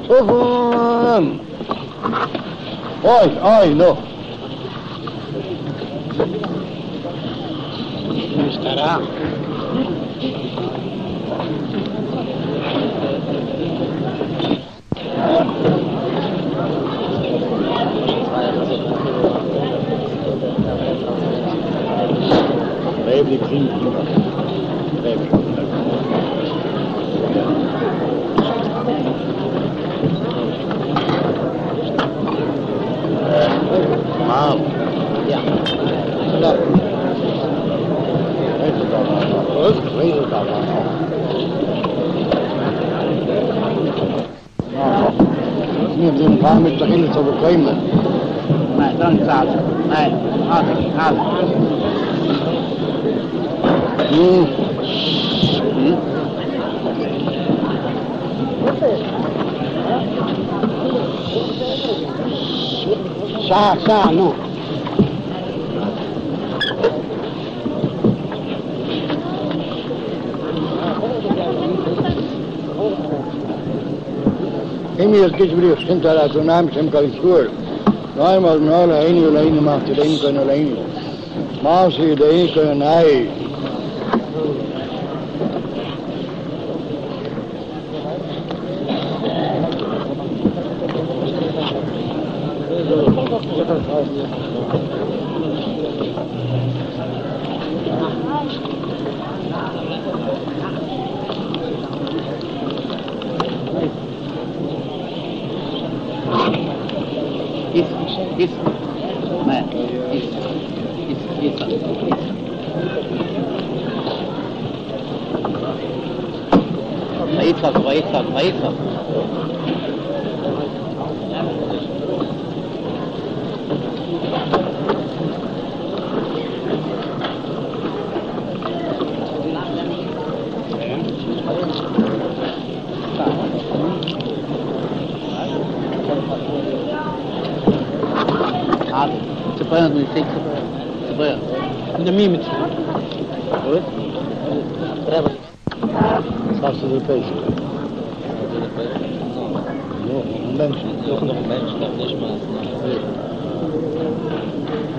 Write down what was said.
Sofum! Oi, no. Estará. Baby, clean. Baby. Wow. Ja. Stop. Razor dog. نبدأ نفهم التغيير القيمة. ما دون تعال. هذا. ساعة نو. إمي الكجبري وسنت على تنام سمك الكور. نايم النار عيني ولا عيني ما تلاقين كانوا عيني. ما في دعين كانوا ناي. ضعيفة. تبين يسيك تبين نميمة صارت البيت No, non bench.